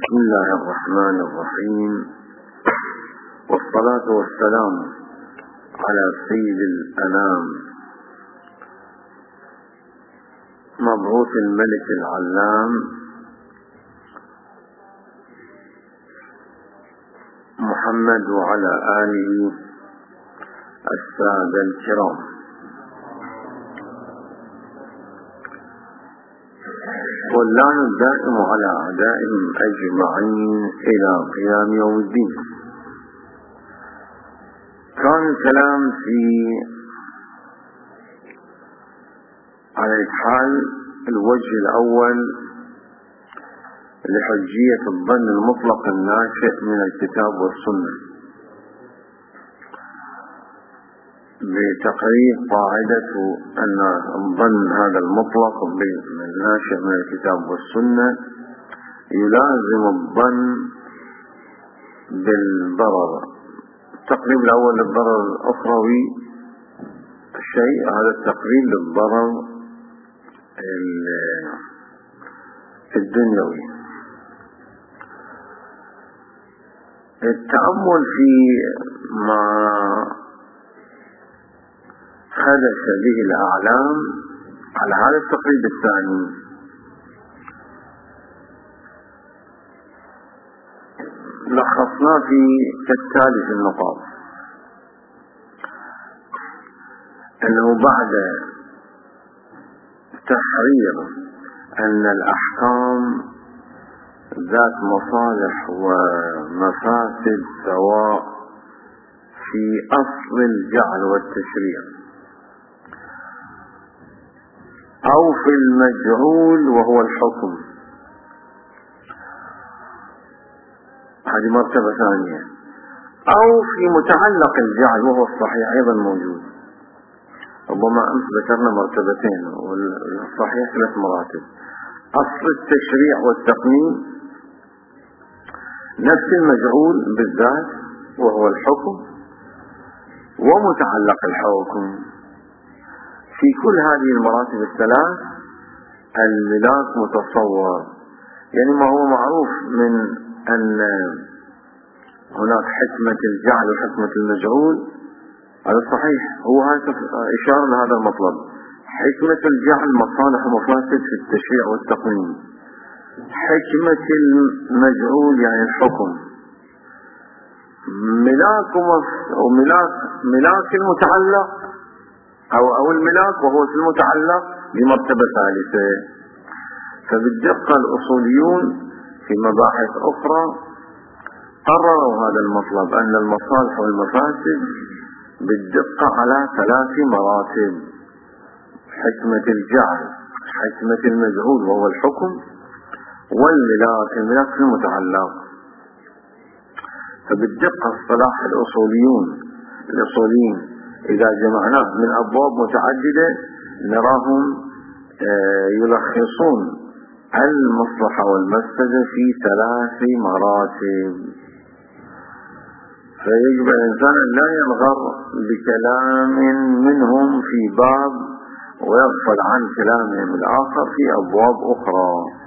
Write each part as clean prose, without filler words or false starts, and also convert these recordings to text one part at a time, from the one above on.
بسم الله الرحمن الرحيم، والصلاة والسلام على سيد الأنام مبعوث الملك العلام محمد وعلى آله السادة الكرام. واللعن الدائم على أعدائهم أجمعين إلى قيام يوم الدين. كان الكلام على إكحال الوجه الأول لحجية الظن المطلق الناشئ من الكتاب والسنة، بتقرير قاعدة أن الظن هذا المطلق الناشئ من الكتاب والسنة يلازم الظن بالضرر. التقريب الأول للضرر الأخروي الشيء، هذا التقريب للضرر الدنيوي. التأمل في ما خدش به الأعلام على هذا التقريب الثاني لخصنا في كالتالي في النقاط: أنه بعد تحرير أن الأحكام ذات مصالح ومفاسد سواء في أصل الجعل والتشريع أو في المجعول وهو الحكم، هذه مرتبة ثانية، أو في متعلق الجعل وهو الصحيح أيضا موجود. ربما أمس ذكرنا مرتبتين والصحيح 3 مراتب: أصل التشريع والتقنين، نفس المجعول بالذات وهو الحكم، ومتعلق الحكم. في كل هذه المراتب الثلاث الملاك متصور، يعني ما هو معروف من أن هناك حكمة الجعل وحكمة المجعول، هذا صحيح، هو هذا إشارة لهذا المطلب. حكمة الجعل مصالح ومفاسد في التشريع والتقنين، حكمة المجعول يعني الحكم، ملاك المتعلق أو الملاك وهو في المتعلق بمرتبة ثالثة. فبالدقة الأصوليون في مباحث أخرى قرروا هذا المطلب، أن المصالح والمفاسد بالدقة على 3 مراتب: حكمة الجعل، حكمة المجعول وهو الحكم، الملاك في المتعلق. فبالدقة اصطلاح الأصوليين إذا جمعناه من أبواب متعددة نراهم يلخصون المصلحة والمفسدة في 3 مراتب. فيجب الإنسان أن لا ينغر بكلام منهم في باب ويغفل عن كلامهم الآخر في أبواب أخرى.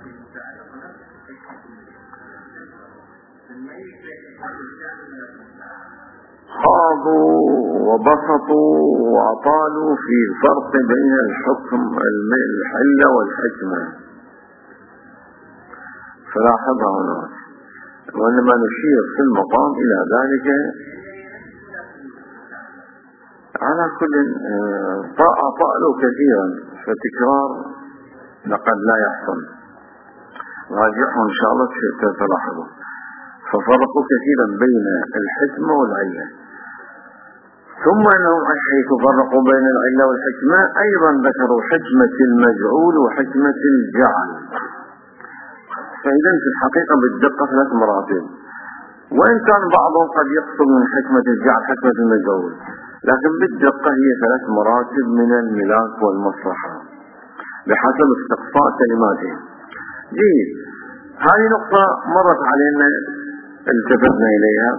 خاضوا وبسطوا وأطالوا في الفرق بين الحكم الحلة والحكمة، فلاحظها هناك، وإنما نشير في المقام إلى ذلك. على كل أطالوا كثيرا، فتكرار لقد لا يحسن، راجعوا إن شاء الله تلاحظوا. ففرقوا كثيرا بين الحكمة والعلة. ثم أنهم حيث فرقوا بين العلة والحكمة أيضا ذكروا حكمة المجعول وحكمة الجعل. فإذا في الحقيقة بالدقة 3 مراتب، وإن كان بعضهم قد يقصد من حكمة الجعل حكمة المجعول، لكن بالدقة هي 3 مراتب من الملاك والمصلحة بحسب استقصاء كلماتهم. جيد، هذه نقطة مرت علينا التفتنا إليها.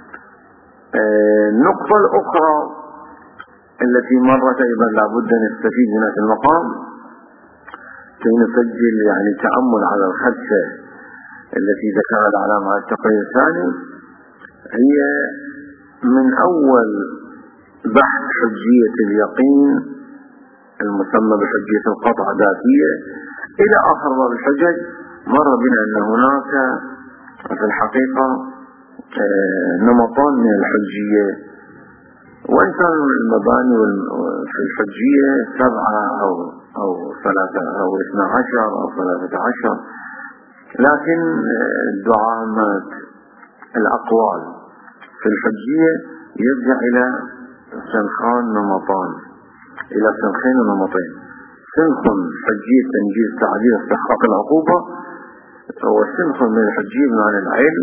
النقطة الأخرى التي مرت أيضا لابد أن نستفيد منها في المقام كي نسجل يعني تأمل على الخدشة التي ذكرها العلامة على التقرير الثاني هي من أول بحث حجية اليقين المسمى بحجية القطع ذاتية إلى آخر باب الحجج. مر بنا أن هناك في الحقيقة نمطان من الحجية، وإن كان المباني في الحجية 7 أو 3 أو 12 أو 13، لكن دعامات الأقوال في الحجية يرجع إلى سنخان نمطان، إلى سنخين ونمطين. سنخ حجية تنجيز تعديل استحقاق العقوبة، وسنخ من الحجية بمعنى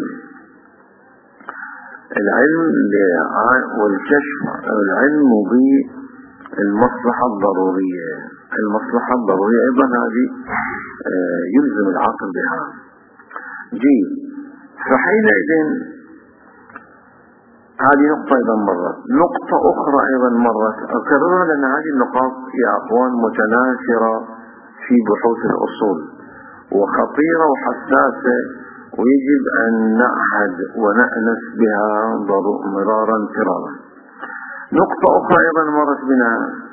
العلم والكشف، العلم بالمصلحة الضرورية. المصلحة الضرورية أيضا هذه يلزم العاقل بها. جيد. فحينئذ هذه نقطة أيضا مرت. نقطة أخرى أيضا مرت أكررها لأن هذه النقاط يا أخوان متناثرة في بحوث الأصول وخطيرة وحساسة، ويجب أن نعهد ونأنس بها مرارا فرارا. نقطة أخرى أيضا مرت بنا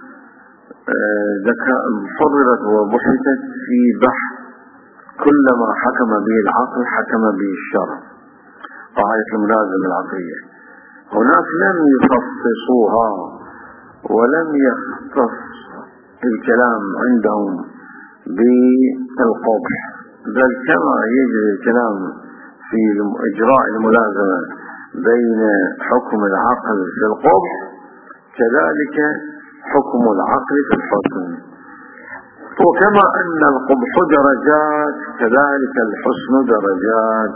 حررت وبحثت في بحث كلما حكم به العقل حكم به الشرع، قاعدة الملازمة العقلية. هناك لم يخصصوها ولم يختص الكلام عندهم بالقبح، بل كما يجري الكلام في إجراء الملازمة بين حكم العقل في القبح كذلك حكم العقل في الحسن. وكما أن القبح درجات كذلك الحسن درجات.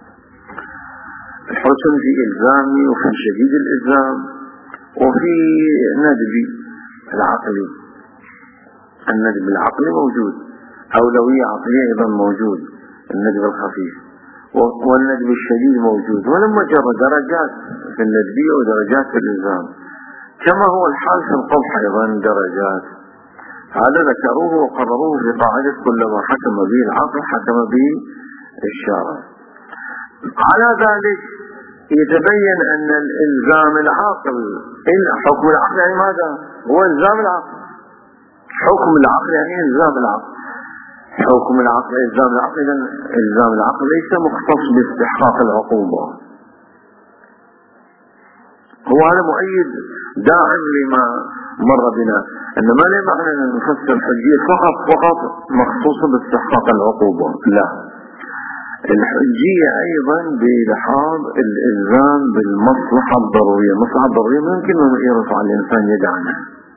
الحسن في إلزامي وفي شديد الإلزام وفي ندبي العقلي. الندب العقلي موجود، أولوية عقلية أيضا موجود، الندب الخفيف، والندب الشديد موجود، ولما جرى درجات في الندبية ودرجات في الإلزام، كما هو الحال في القبح أيضا درجات. هذا ذكروه وقرروه في قاعدة كلما حكم به العقل حكم به الشرع. على ذلك يتبين أن الإلزام العقل حكم العقل يعني ماذا؟ هو إلزام العقل. حكم العقل يعني إلزام العقل. حكم العقل إلزام العقل. إذن إلزام العقل ليس مختص باستحقاق العقوبة. هو هذا مؤيد داعم لما مر بنا، إنما لا معنى أن نفسر الحجية فقط مخصوصة باستحقاق العقوبة، لا. الحجية أيضا بلحاظ الإلزام بالمصلحة الضرورية. المصلحة الضرورية ممكن أن يرفع الإنسان يد عنها.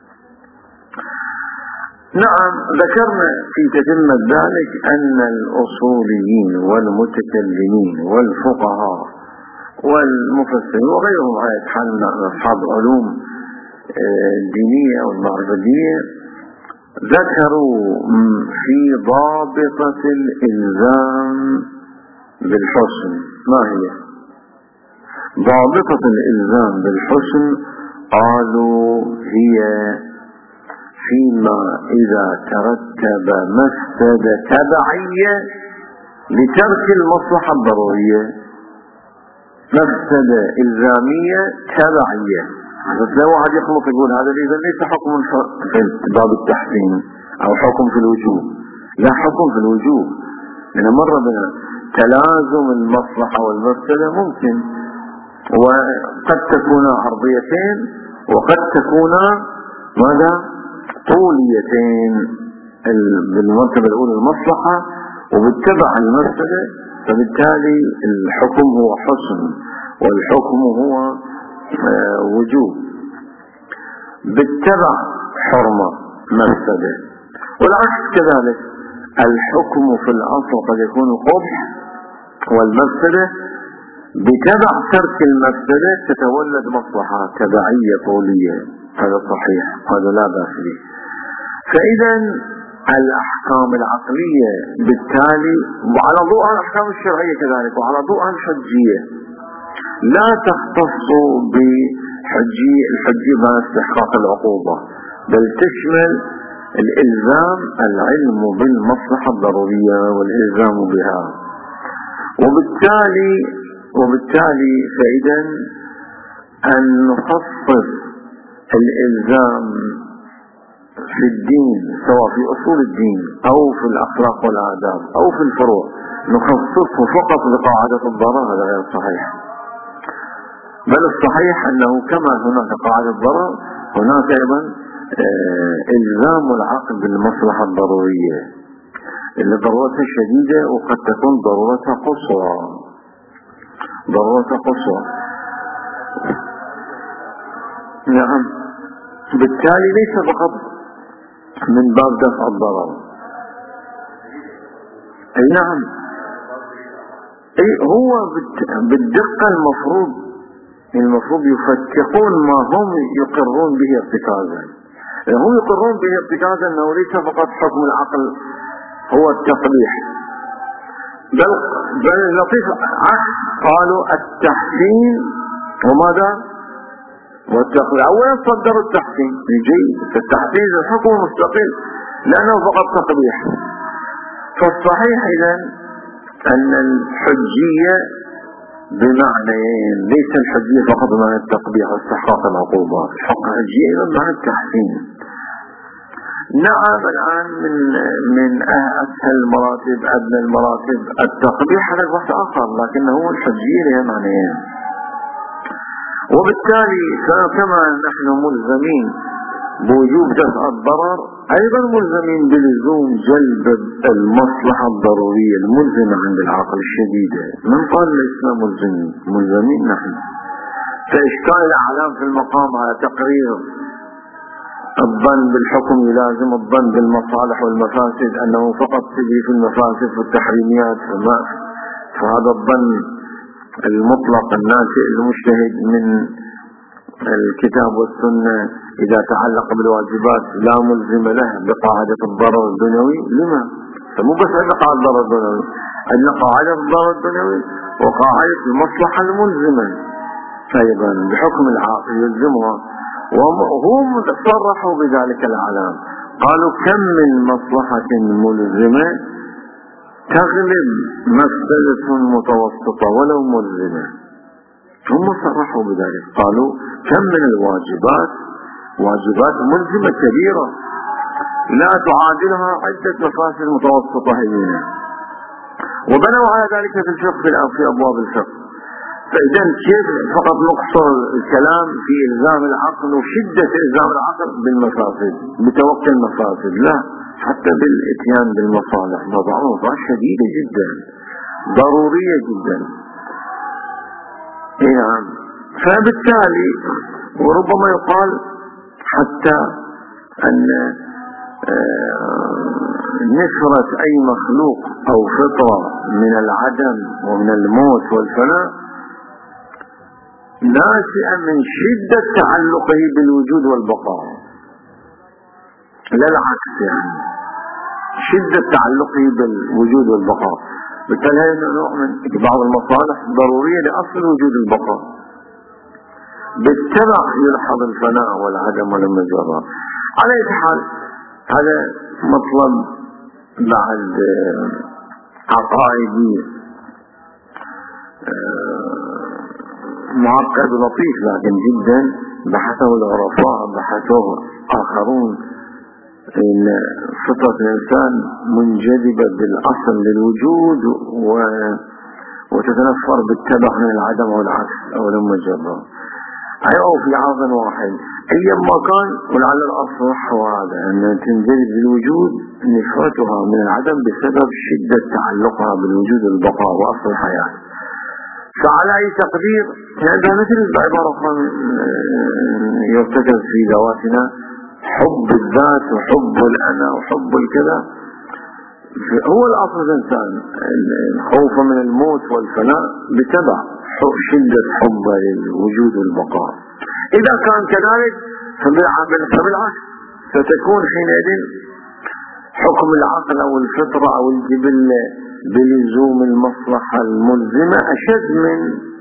نعم، ذكرنا في تتمة ذلك أن الأصوليين والمتكلمين والفقهاء والمفسرين وغيرهم على حال أصحاب العلوم الدينية والمعرفة الدينية ذكروا في ضابطة الإلزام بالحسن. ما هي ضابطة الإلزام بالحسن؟ قالوا هي فيما إذا ترتب مفسدة تبعية لترك المصلحة الضرورية، مفسدة إلزامية تبعية. بس لو واحد يخلط يقول هذا إذا ليس حكم في باب التحسين أو حكم في الوجوب، لا حكم في الوجوب، لأن مر بنا تلازم المصلحة والمفسدة ممكن، وقد تكون عرضيتين وقد تكون ماذا؟ طوليتين. بالمرتبة الأولى المصلحة وبالتبع المفسدة، فبالتالي الحكم هو حسن والحكم هو وجوب، بالتبع حرمة مفسدة، والعكس كذلك. الحكم في الأصل قد يكون قبح والمفسدة بتبع ترك المفسدة تتولد مصلحة تبعية طولية. هذا صحيح، هذا لا بأس به. فإذا الأحكام العقلية بالتالي وعلى ضوء الأحكام الشرعية كذلك وعلى ضوء الحجية لا تختص الحجية باستحقاق العقوبة، بل تشمل الإلزام العلم بالمصلحة الضرورية والإلزام بها. وبالتالي فإذا أن نخصص الإلزام في الدين سواء في أصول الدين أو في الأخلاق والآداب أو في الفروع نخصصه فقط لقاعدة الضرر، هذا غير صحيح. بل الصحيح أنه كما هناك قاعدة ضرر هناك أيضا إلزام العقل بالمصلحة الضرورية اللي ضرورتها شديدة وقد تكون ضرورتها قصوى. نعم، بالتالي ليس فقط من باب دفع الضرر. أي نعم، أي هو بالدقة المفروض يفتقون ما هم يقرون به ارتكازا. هم يقرون به ارتكازا أنه ليس فقط حكم العقل هو التقبيح، بل لطيف عكس، قالوا التحسين وماذا؟ والتقبيح. أولا صدروا التحسين جيد، فالتحسين الحكم مستقل لأنه فقط تقبيح. فالصحيح إذن أن الحجية بمعنيين، ليس الحجية فقط بمعنى التقبيح واستحقاق العقوبات، الحجية أيضا بمعنى التحسين. نعم، الآن من أسهل المراتب أدنى المراتب التقبيح هذا بحث آخر، لكنه الحجية لها معنيين. وبالتالي كما نحن ملزمين بوجوب دفع الضرر أيضا ملزمين بلزوم جلب المصلحة الضرورية الملزمة عند العقل الشديدة. من قال الإسلام ملزمين نحن. فإشكال الأعلام في المقام على تقرير الظن بالحكم يلازم الظن بالمصالح والمفاسد، أنه فقط تجي في المفاسد والتحريميات، فهذا الظن المطلق الناشئ المجتهد من الكتاب والسنة إذا تعلق بالواجبات لا ملزم له بقاعدة الضرر الدنيوي. لما؟ فمو بس عندنا قاعدة الضرر الدنيوي، عندنا قاعدة الضرر الدنيوي وقاعدة المصلحة الملزمة أيضا بحكم العاقل يلزمها. وهم صرحوا بذلك العلام، قالوا كم من مصلحة ملزمة تغلب مفسدة متوسطة ولو ملزمة. هم صرحوا بذلك، قالوا كم من الواجبات واجبات ملزمة كبيرة لا تعادلها عدة مفاسد متوسطة هينة، وبنوا على ذلك في الفقه في أبواب الفقه. فإذا كيف فقط نقصر الكلام في إلزام العقل وشدة إلزام العقل بالمفاسد بتوقي المفاسد؟ لا، حتى بالإتيان بالمصالح ضرورة شديدة جدا ضرورية جدا. نعم، فبالتالي وربما يقال حتى أن نفرة أي مخلوق أو فطرة من العدم ومن الموت والفناء ناشئة من شدة تعلقه بالوجود والبقاء، لا العكس، يعني شدة تعلقه بالوجود والبقاء. بالتالي هذا نوع من بعض المصالح ضرورية لأصل وجود البقاء، بالتبع يلحظ الفناء والعدم والمجرى. على أي حال هذا مطلب بعد عقائدي معقد لطيف لكن جدا بحثه العرفاء، بحثه آخرون، إن فطرة الإنسان منجذبة بالأصل للوجود وتتنفر بالتبع من العدم والعكس أو المجرى، أو في عرض واحد أيما كان. ولعل الأصح هو هذا، أن تنجذب للوجود نفرتها من العدم بسبب شدة تعلقها بالوجود والبقاء وأصل الحياة. فعلى أي تقدير هذا مثل العبارة يرتكز في ذواتنا، حب الذات وحب الأنا وحب الكذا هو الأصل الإنسان، الخوف من الموت والفناء بتبع شدة حب للوجود والبقاء. إذا كان كذلك فبالعكس ستكون حينئذ حكم العقل أو الفطرة أو الجبلة بلزوم المصلحة الملزمة أشد من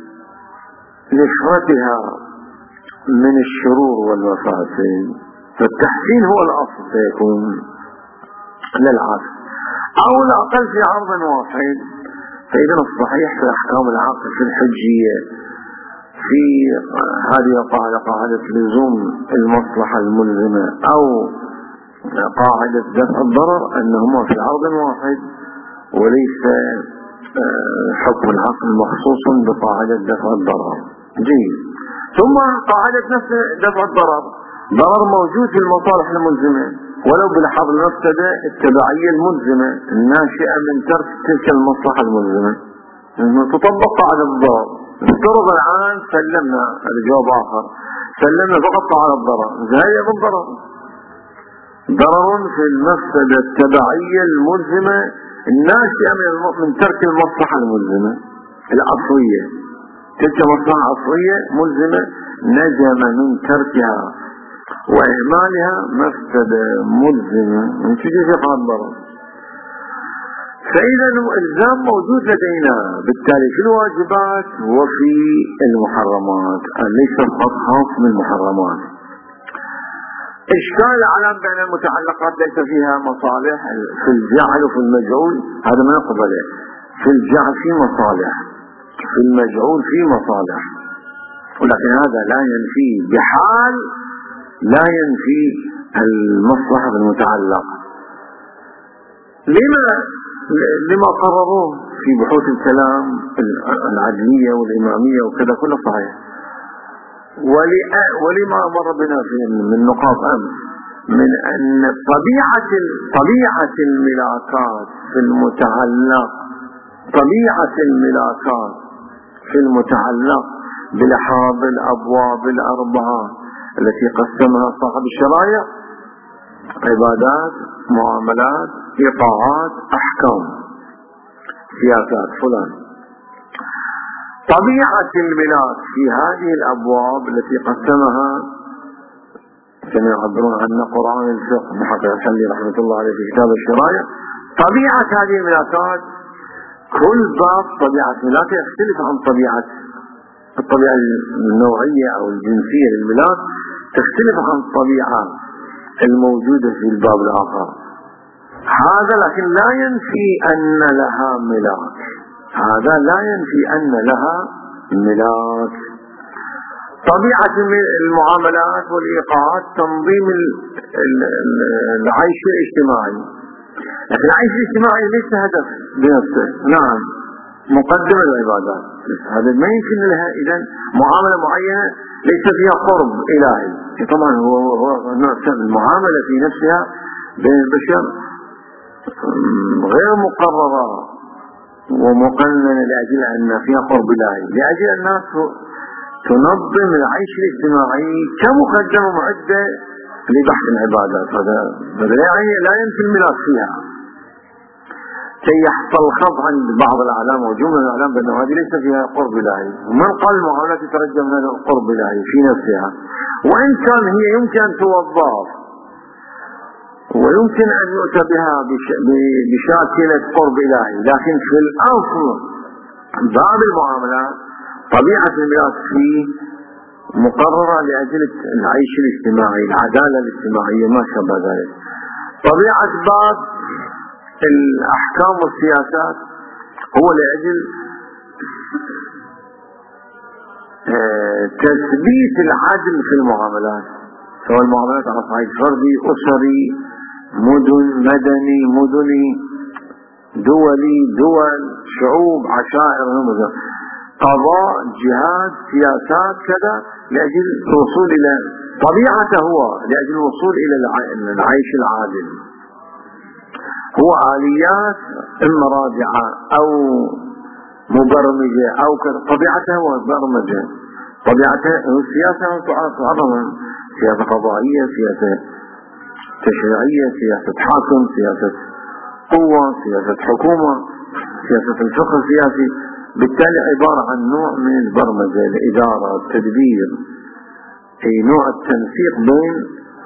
نفرتها من الشرور والمفاسد. فالتحسين هو الأصل سيكون للعكس، أو الأقل في عرض واحد فإذا الصحيح في أحكام العقل في الحجية في هذه قاعدة لزوم المصلحة الملزمة أو قاعدة دفع الضرر أنهما في عرض واحد، وليس حكم العقل مخصوص بقاعدة دفع الضرر. جيد. ثم قاعدة نفس دفع الضرر، ضرر موجود في المصالح الملزمة ولو بلحظ المفسدة التبعية الملزمة الناشئة من ترك تلك المصلحة الملزمة، تطبق قاعدة الضرر. افترض الآن سلمنا، هذا جواب آخر، سلمنا فقط قاعدة الضرر، هذا بالضرر ضرر في المفسدة التبعية الملزمة الناشئة من ترك المصلحة الملزمة الأصلية. تلك مصلحة أصلية ملزمة نجم من تركها وإهمالها مفسدة ملزمة من تجد قاعدة الضرر. فإذا الإلزام موجود لدينا بالتالي في الواجبات وفي المحرمات، ليس فقط خاص بالمحرمات. إشكال العلام بين المتعلقات ليس فيها مصالح في الجعل وفي المجعول، هذا ما يقبله. في الجعل في مصالح، في المجعول في مصالح، ولكن هذا لا ينفي بحال لا ينفي المصلحة المتعلقة. لما قرروه في بحوث الكلام العدلية والإمامية وكذا كله صحيح، ولما مر بنا من نقاط أمس من أن طبيعة الملاكات في المتعلق، طبيعة الملاكات في المتعلق بلحاظ الأبواب الأربعة التي قسمها صاحب الشرائع: عبادات، معاملات، إيقاعات، أحكام، سياسات فلان. طبيعة الملاك في هذه الأبواب التي قسمها كما يعبرون عنها قرآن الفقه محقق الحلي رحمة الله عليه في كتاب الشرائع، طبيعة هذه الملاكات كل باب طبيعة ملاك يختلف عن الطبيعة النوعية أو الجنسية للملاك، تختلف عن الطبيعة الموجودة في الباب الآخر. هذا لكن لا ينفي أن لها ملاك، هذا لا ينفي أن لها ملاك. طبيعة المعاملات والإيقاعات تنظيم العيش الاجتماعي، لكن العيش الاجتماعي ليس هدف بنفسه، نعم مقدمة العبادات، هذا ما يمكن لها إذن معاملة معينة ليس فيها قرب إلهي. طبعا هو المعاملة في نفسها بين البشر غير مقررة ومقننة لأجل أن فيها قرب إلهي، لأجل الناس تنظم العيش الاجتماعي كمقدمة معدة لبحث العبادات. هذا لا ينفي الملاك فيها كي يحصل خط عند بعض الأعلام وجملة الأعلام بأن هذه ليس فيها قرب إلهي. ومن قال المعاملات تترجم من القرب إلهي في نفسها، وإن كان هي يمكن أن توظف ويمكن أن يؤتى بها بشاكلة قرب إلهي، لكن في الأصل باب المعاملات طبيعة الملاك فيه مقررة لأجل العيش الاجتماعي، العدالة الاجتماعية، ما شابه ذلك. طبيعة باب الأحكام والسياسات هو لأجل تثبيت العدل في المعاملات، سواء المعاملات على صعيد فردي، أسري، مدن، مدني، مدني، دولي، دول، شعوب، عشائر، قضاء، جهاد، سياسات، كذا، لأجل الوصول إلى طبيعته، هو لأجل الوصول إلى العيش العادل. هو آليات إما راجعة أو مبرمجة أو كذا، طبيعته هو مبرمجة، طبيعته السياسة تعظم سياسة قضائية، سياسة تشريعية، سياسة حاكم، سياسة قوة، سياسة حكومة، سياسة الفقه السياسي، بالتالي عبارة عن نوع من البرمجة، الإدارة، التدبير، أي نوع التنسيق بين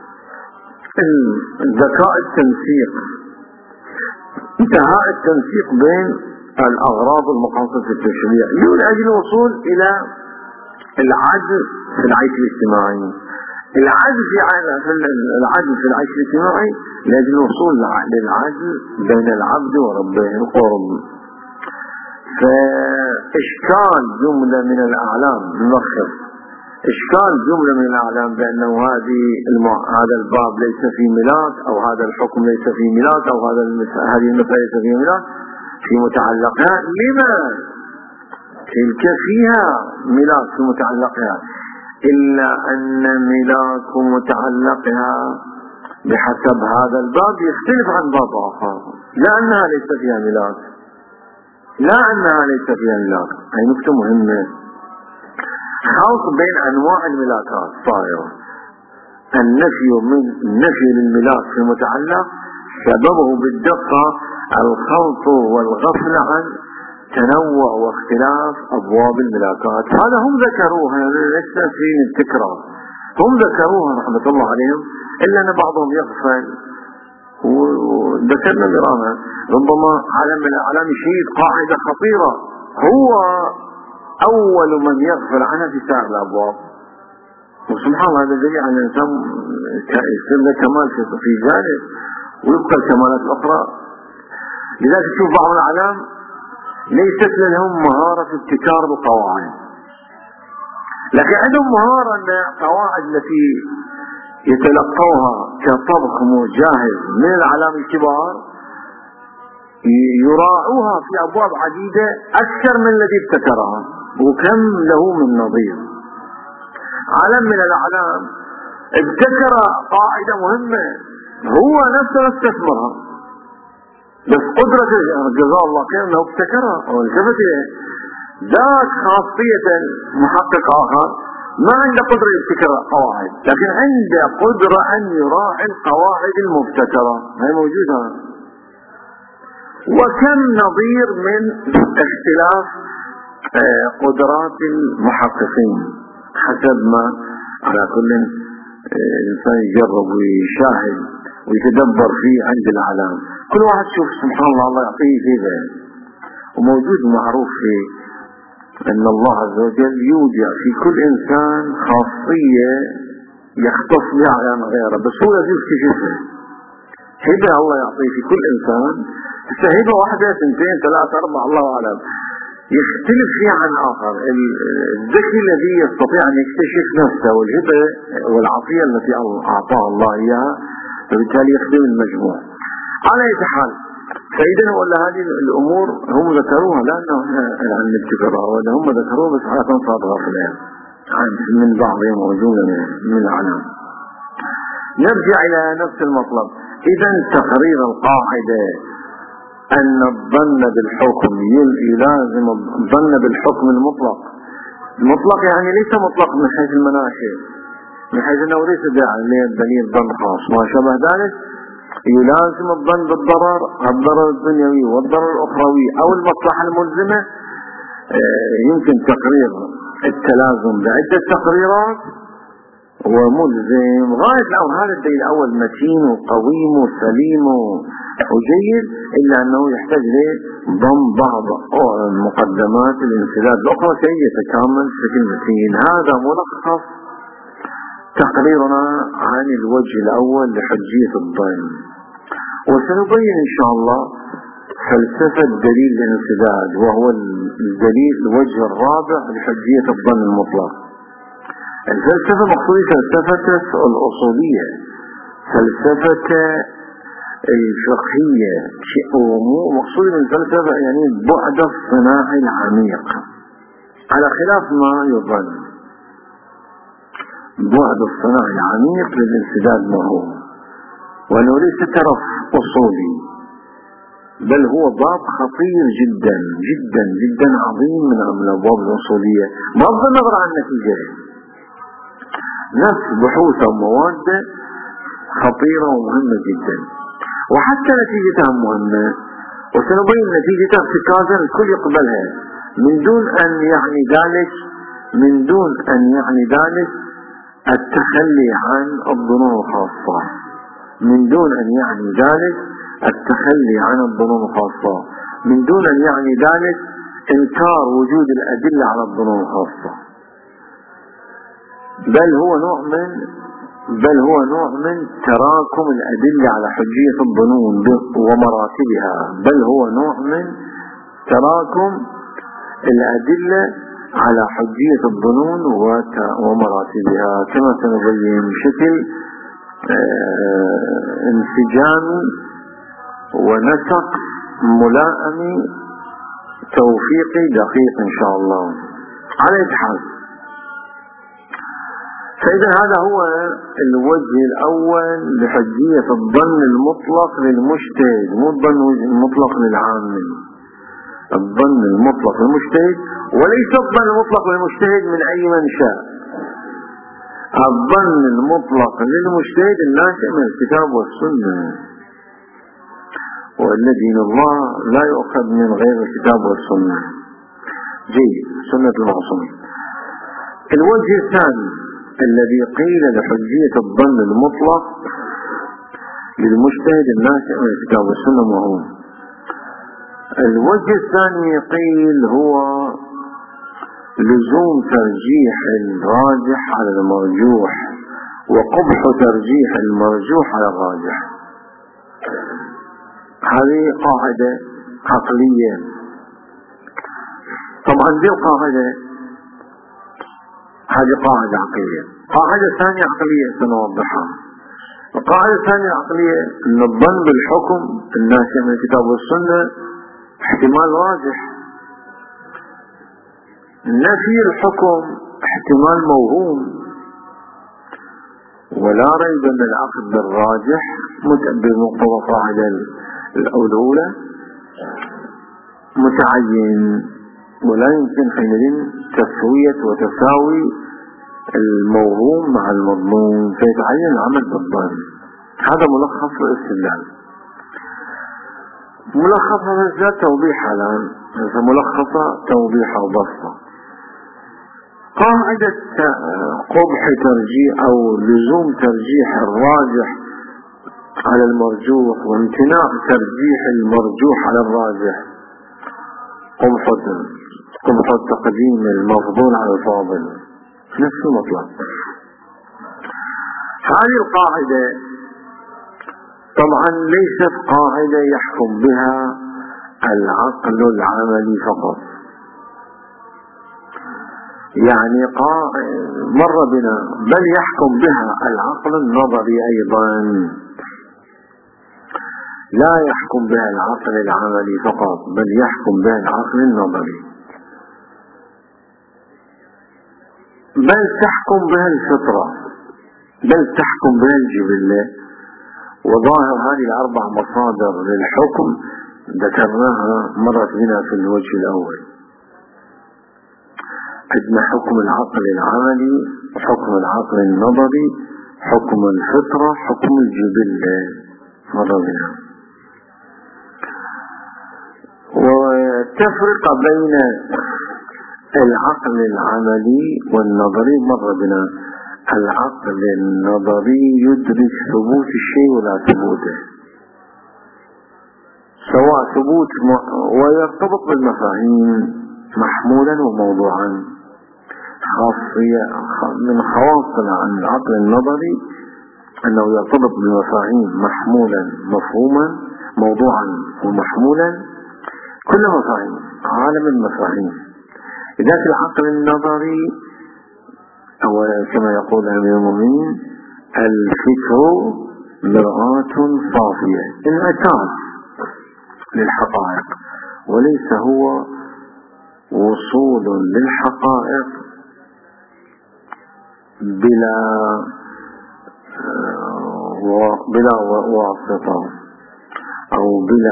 الذكاء، التنسيق، انتهاء التنسيق بين الأغراض والمقاصد في التشريع لأجل الوصول إلى العدل في العيش الاجتماعي. العدل في العيش الاجتماعي لأجل الوصول للعدل بين العبد وربه، القرب. فإشكال جملة من الأعلام نلخص إشكال جملة من الأعلام بأنه هذا الباب ليس فيه ميلاد أو هذا الحكم ليس فيه ميلاد أو هذه المسألة ليس فيه ميلاد في متعلقها. لما تلك فيها ميلاد في متعلقها، إلا أن ميلاد متعلقها بحسب هذا الباب يختلف عن باب آخر، لا أنها ليس فيها ميلاد، لا أنها ليس فيها ميلاد. هذه نقطة مهمة. خلط بين أنواع الميلادات صاير. النفي للميلاد في المتعلق سببه بالدقة الخلط والغفل عن تنوع واختلاف أبواب الميلادات. هذا هم ذكروها، ليس في التكرار، هم ذكروها رحمة الله عليهم، إلا أن بعضهم يغفل. وذكرنا مرارا ربما عالم من الأعلام يشيد قاعدة خطيرة هو أول من يغفل عنها في سائر الأبواب. وسبحان الله هذا دليل على الإنسان يصير له كمال في جانب ويبقى الكمالات الأخرى. لذلك تشوف بعض الأعلام ليست لهم مهارة في ابتكار القواعد، لكن عندهم مهارة أن القواعد التي يتلقوها كطبخ مجهز من الأعلام الكبار يراعوها في أبواب عديدة أكثر من الذي ابتكرها، وكم له من نظير. عالم من الأعلام ابتكر قاعدة مهمة هو نفسه استثمرها، بس قدرة جزاه الله خير أنه ابتكرها والتفت إليه. ذاك خاصية محقق آخر ما عنده قدرة يبتكر قواعد، لكن عنده قدرة أن يراعي القواعد المبتكرة، هي موجودة. وكم نظير من اختلاف قدرات المحققين حسب ما على كل الإنسان يجرب ويشاهد ويتدبر فيه عند الأعلام. كل واحد شوف سبحان الله الله يعطيه كذا. وموجود معروف في أن الله عز وجل يودع في كل إنسان خاصية يختص بها على غيره، بس هو يجوز كشفه. هبة الله يعطيه في كل إنسان، هبة واحدة 2 3 4 الله أعلم يختلف فيها عن آخر. الذكي الذي يستطيع أن يكتشف نفسه والهبة والعطية التي أعطاها الله إياها، فبالتالي يخدم المجموع. على أي حال، فإذا ولا هذه الأمور هم ذكروها لأنه عن الابتكارها، ولا هم ذكروها بس على تنصاب غافلين من بعضهم وجولا من العلام. نرجع إلى نفس المطلب. إذا تقرير القاعدة أن الظن بالحكم يلازم الظن بالحكم المطلق. المطلق يعني ليس مطلق من حيث المناشئ، من حيث أنه ليس داعي للدليل ظن خاص ما شابه ذلك. يلازم الظن بالضرر، الضرر الدنيوي والضرر الأخروي أو المصلحة الملزمة. يمكن تقرير التلازم بعدة تقريرات وملزم غاية الأمر. هذا الدليل الأول متين وقويم وسليم وجيد، إلا أنه يحتاج لضم بعض مقدمات الانسداد الأخرى كي يتكامل بشكل متين. هذا ملخص تقريرنا عن الوجه الأول لحجية الظن، وسنبين إن شاء الله فلسفة دليل الانسداد، وهو الدليل الوجه الرابع لحجية الظن المطلق. الفلسفة مقصودة فلسفة الأصولية، فلسفة الفقهية، مقصود من الفلسفة يعني بعد الصناعي العميق، على خلاف ما يظن. بعد الصناعي العميق للانسداد ما هو، وأنه ليس طرف أصولي، بل هو باب خطير جدا جدا جدا عظيم من الأبواب الأصولية، بغض النظر عن النتيجة. نفس بحوث مواد خطيرة ومهمة جدا، وحتى نتيجتها مهمة، وسنبين نتيجتها ارتكازا الكل يقبلها من دون أن يعني ذلك التخلي عن الظنون الخاصة، من دون أن يعني ذلك التخلي عن الظنون الخاصة، من دون أن يعني ذلك إنكار وجود الأدلة على الظنون الخاصة، بل هو نوع من تراكم الأدلة على حجية الظنون ومراتبها، بل هو نوع من تراكم الأدلة على حجية الظنون ومراتبها، كما سنبين بشكل انسجامي ونسق ملائم توفيقي دقيق إن شاء الله. على أي حال، فإذا هذا هو الوجه الأول لحجية الظن المطلق للمجتهد، مو الظن المطلق للعامل. الظن المطلق للمجتهد، وليس الظن المطلق للمجتهد من أي منشأ. الظن المطلق للمجتهد الناشئ من الكتاب والسنة، والذي الله لا يؤخذ من غير الكتاب والسنة. جيد، سنة المعصومين. الوجه الثاني الذي قيل لحجية الظن المطلق للمجتهد الناشئ من الكتاب والسنة وهو الوجه الثاني قيل هو لزوم ترجيح الراجح على المرجوح وقبح ترجيح المرجوح على الراجح. هذه قاعدة عقلية. طبعا دي القاعدة، هذه قاعدة عقلية. قاعدة ثانية عقلية سنوضحها. القاعدة الثانية عقلية أن الظن بالحكم الناشئ من الكتاب والسنة احتمال راجح، نفي الحكم احتمال موهوم، ولا ريب أن العقد بالراجح بمقتضى القاعدة الأولى متعين، ولا يمكن حينئذ تسوية وتساوي الموهوم مع المضمون، فيتعين العمل بالظن. هذا ملخص الاستدلال. ملخص الاستدلال توضيح الآن، ملخصة توضيح أو بسطة. قاعدة قبح ترجيح أو لزوم ترجيح الراجح على المرجوح وامتناع ترجيح المرجوح على الراجح، قبح التقديم المفضول على الفاضل، نفس المطلب. هذه القاعدة طبعا ليست قاعدة يحكم بها العقل العملي فقط، يعني مر بنا، بل يحكم بها العقل النظري أيضا، لا يحكم بها العقل العملي فقط، بل يحكم بها العقل النظري، بل تحكم بها الفطرة، بل تحكم بها الجبلة. وظاهر هذه الأربع مصادر للحكم ذكرناها مرت بنا في الوجه الأول. عندنا حكم العقل العملي، حكم العقل النظري، حكم الفطرة، حكم الجبلة، مر بنا. وتفرق بين العقل العملي والنظري مر بنا. العقل النظري يدرك ثبوت الشيء ولا ثبوته، سواء ثبوت ويرتبط بالمفاهيم محمولا وموضوعا. خاصية من خواص العقل النظري أنه يرتبط بالمفاهيم محمولا مفهوما موضوعا ومحمولا، كل مفاهيم، عالم المفاهيم. لذلك العقل النظري أو كما يقول أمير المؤمنين الفكر مرآة صافية، انعكاس للحقائق، وليس هو وصول للحقائق بلا واسطة أو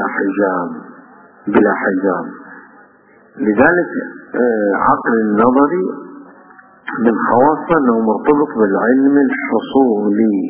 بلا حجاب. لذلك عقل النظري من خواصه أنه مرتبط بالعلم الحصولي،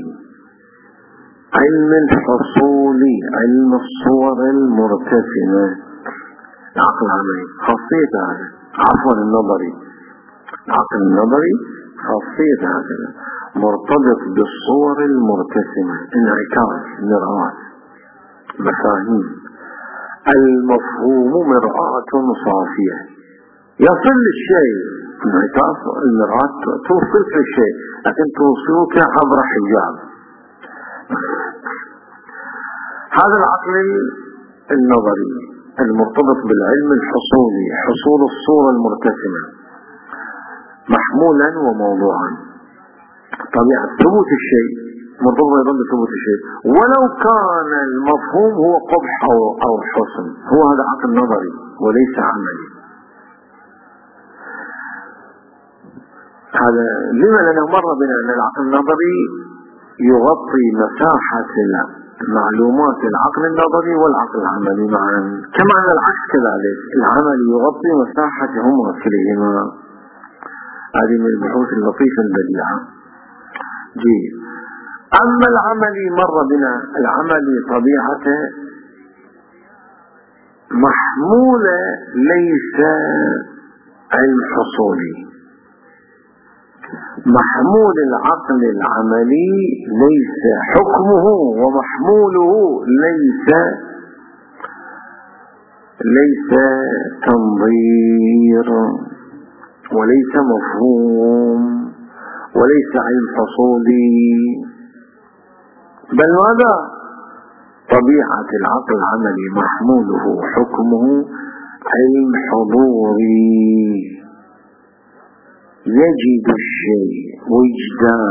علم الصور المرتسمة. العقل العملي خاصية هذا، عفوا النظري، العقل النظري خاصية هذا، مرتبط بالصور المرتسمة، انعكاس، مرآة، مفاهيم. المفهوم مرآة صافية، يصل الشيء، انعكاس المرآة توصلك الشيء، لكن توصلك عبر حجاب. هذا العقل النظري. المرتبط بالعلم الحصولي، حصول الصورة المرتسمة محمولا وموضوعا. طبيعة ثبوت الشيء مرتبط أيضا بثبوت الشيء، ولو كان المفهوم هو قبح أو حسن، هو هذا عقل نظري وليس عملي. هذا لما لأنه مر بنا أن العقل النظري يغطي مساحة معلومات العقل النظري والعقل العملي معا، كما أن العكس كذلك، العمل يغطي مساحتهما كليهما. هذه من البحوث اللطيفة البديعة. جيد. أما العملي مر بنا العملي طبيعته محمولة ليس علم حصولي، محمول العقل العملي ليس حكمه ومحموله ليس تنظير وليس مفهوم وليس علم حصولي، بل ماذا؟ طبيعة العقل العملي محموله حكمه علم حضوري، يجد الشيء وجدان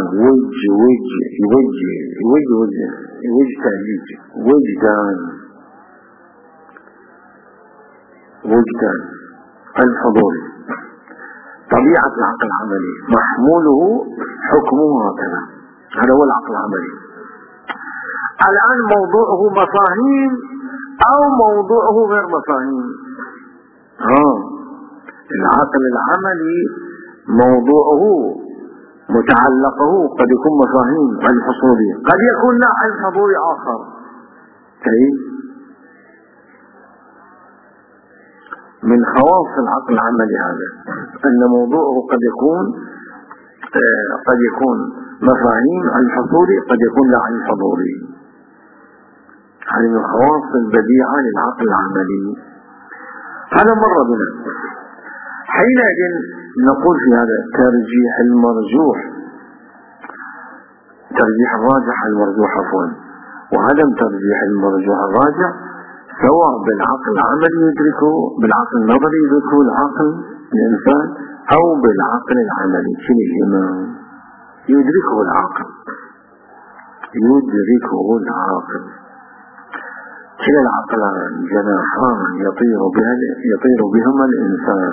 وجدان الحضوري. طبيعة العقل العملي محموله حكمه هكذا، هذا هو العقل العملي. الآن موضوعه مفاهيم أو موضوعه غير مفاهيم. العقل العملي موضوعه متعلقه قد يكون مفاهيم الحصولية، قد يكون لا الحضوري آخر. من خواص العقل العملي هذا أن موضوعه قد يكون مفاهيم الحصولي، قد يكون لا الحضوري. هذه من الخواص البديعة للعقل العملي. هذا مر بنا. حينئذ نقول في هذا ترجيح المرجوح، ترجيح الراجح المرجوح عفوا، وعدم ترجيح المرجوح الراجح سواء بالعقل العملي يدركه، بالعقل النظري يدركه العقل الإنسان، أو بالعقل العملي كليهما يدركه العقل. كلا العقلان جناحان يطير بهما الإنسان.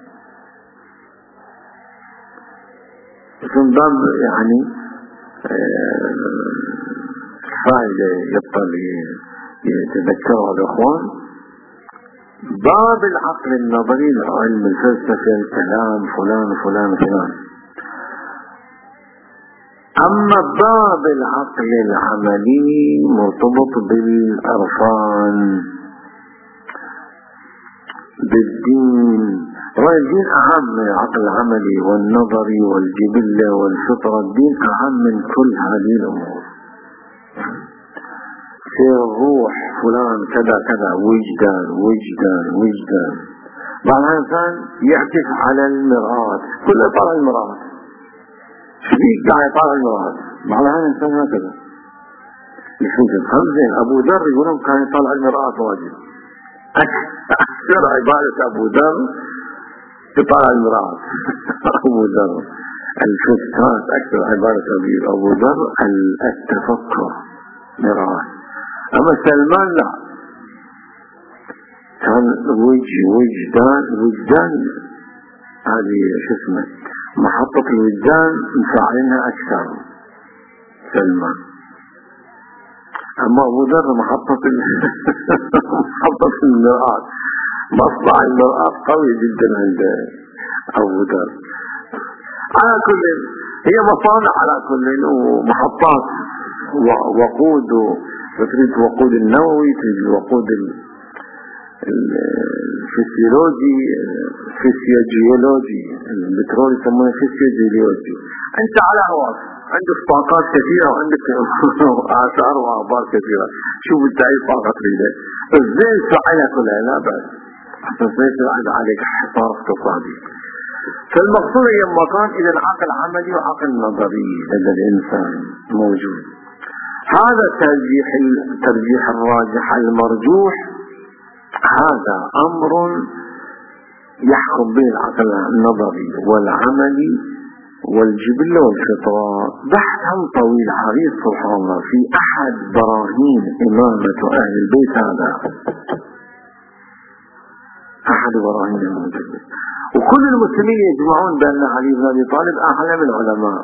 من باب يعني فائدة يتذكرها الأخوان، باب العقل النظري العلم الفلسفي الكلام فلان فلان فلان، أما باب العقل العملي مرتبط بالعرفان بالدين. رأي الدين أهم من العقل العملي والنظري والجبلة والفطرة. الدين أهم من كل هذه الأمور. في الروح فلان كذا كذا، وجدان. بعض الإنسان يعكف على المرآة، كله طالع المرآة، شبيك قاعد يطالع المرآة. بعض الإنسان هكذا يشوف الخمسين. أبو ذر يقولون كان يطالع المرآة واجب. أكثر عبادة أبو ذر يطالع المرآة. أبو ذر الفستان أكثر عبادة أبو ذر التفكر مرآة. أما سلمان لا، كان وجدان هذه شو اسمه محطة الوجدان مفاعلينها أكثر سلمان. أما أبو ذر محطة المرآة، مصنع المرآة قوي جدا عند أبو ذر. على كل هي مصانع، على كل ومحطات وقود، تريد وقود النووي، تريد وقود الفسيولوجي، البترول يسمونه فسيولوجي. أنت على هواك عندك طاقات كثيرة وعندك آثار وآبار كثيرة، شوف انت أي طاقة تريده. الزين فعلها كلها لا بأس، حتى سيساعد عليك حصار اقتصادي. فالمقصود هي مكان إذا عقل عملي وعقل نظري لدى الإنسان موجود. هذا ترجيح الراجح المرجوح هذا أمر يحكم به العقل النظري والعملي والجبلة والفطرة. بحثا طويل عريض سبحان الله في أحد براهين إمامة أهل البيت، هذا أحد براهين إمامة البيت. وكل المسلمين يجمعون بأن علي بن أبي طالب أعلم العلماء،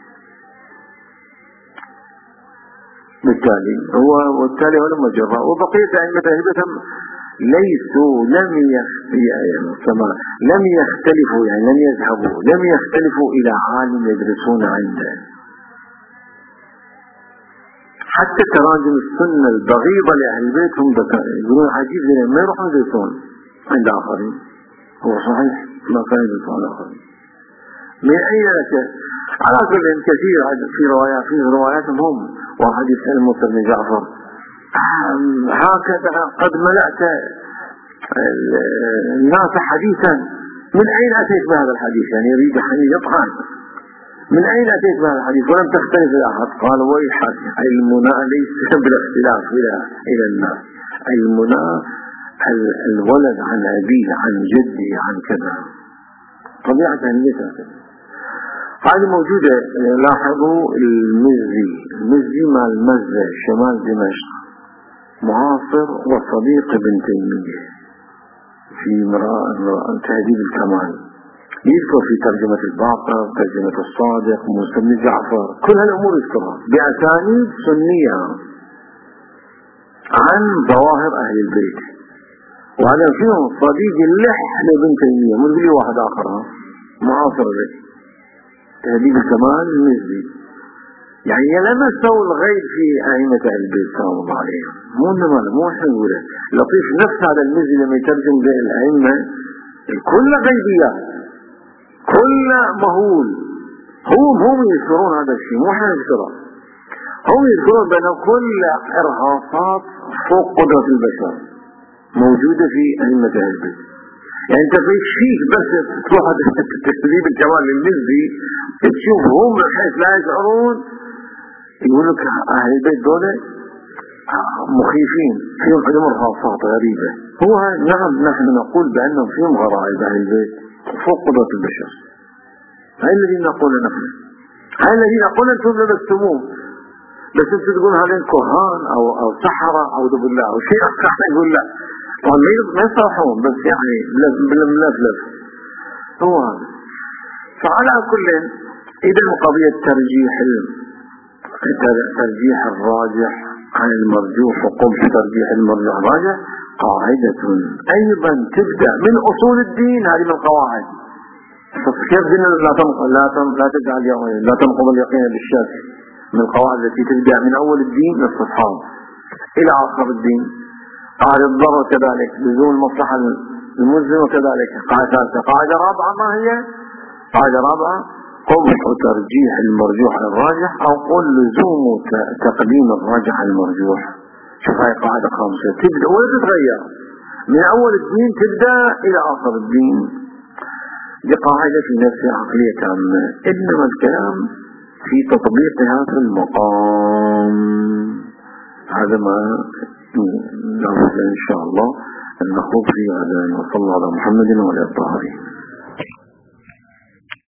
بالتالي هو لما جرى. وبقية أئمة أهل ليسوا لم يختلفوا، يعني لم يذهبوا، لم يختلفوا إلى عالم يدرسون عنده. حتى تراجم السنة البغيضة لأهل البيت هم يقولون عجيب لهم ما يروحون يدرسون عند آخرين. هو صحيح ما كان يدرسون عند آخرين. من أين لك؟ على كل كثير في رواياتهم هم. واحد يسأل موسى بن جعفر هكذا قد ملأت الناس حديثا، من أين أتيت بهذا الحديث؟ يعني يريد يطعن، من أين أتيت بهذا الحديث ولم تختلف الأحد؟ قال ويحك، علمنا ليس بالاختلاف إلى الناس، علمنا الولد عن أبيه عن جده عن كذا، طبيعة ليس هكذا. هذه موجودة. لاحظوا المزي مع المزة شمال دمشق، معاصر وصديق ابن تيمية في تهذيب الكمال، يذكر في ترجمة الباقر، ترجمة الصادق، موسى بن جعفر، كل هالأمور يذكرها بأسانيد سنية عن ظواهر أهل البيت. وهذا فيهم صديق اللح لابن تيمية، مو لي واحد آخر معاصر له، تهذيب الكمال المزي. يعني لمسوا الغيب في أئمة أهل البيت سلام الله عليهم، مو احنا نقوله. لطيف نفس هذا المزي لما يترجم للأئمة كل غيبيات، كل مهول، هم يذكرون هذا الشيء، مو احنا نذكره. هم يذكرون بأن كل إرهاصات فوق قدرة البشر موجودة في أئمة أهل البيت. يعني انت فيك بس تروح تهذيب الكمال للمزي تشوفهم من حيث لا يشعرون، يقول لك أهل البيت دول مخيفين، فيهم عندهم إرهاصات غريبة. هو نعم، نحن نقول بأنهم فيهم غرائب أهل البيت فوق قدرة البشر. هاي الذي نقول نحن، هاي الذي نقول أنتم لبستموه، بس انت تقول هذين كهان أو سحرة أو ذو بالله أو شيء أخر، يقول لا ما يصرحون، بس يعني ملفلف هو هذا. فعلى كل إذا قضية ترجيح الراجح عن المرجوح وقبح ترجيح المرجوح الراجح قاعدة أيضا تبدأ من أصول الدين. هذه من القواعد. كيف لا تنقض اليقين بالشك، من القواعد التي تبدأ من أول الدين للصفحات إلى آخر الدين. قاعدة الضرر كذلك، لزوم المصلحة الملزمة وكذلك. قاعدة رابعة ما هي؟ قاعدة رابعة قبح ترجيح المرجوح على الراجح، أو قل لزوم تقديم الراجح على المرجوح. شوف هاي قاعدة خامسة تبدأ ولا تتغير من أول الدين، تبدأ إلى آخر الدين. دي قاعدة في نفسها عقلية تامة، إنما الكلام في تطبيقها في المقام. هذا ما نعمل إن شاء الله أن نخوض في هذا. وصلى على محمد وعلى آله.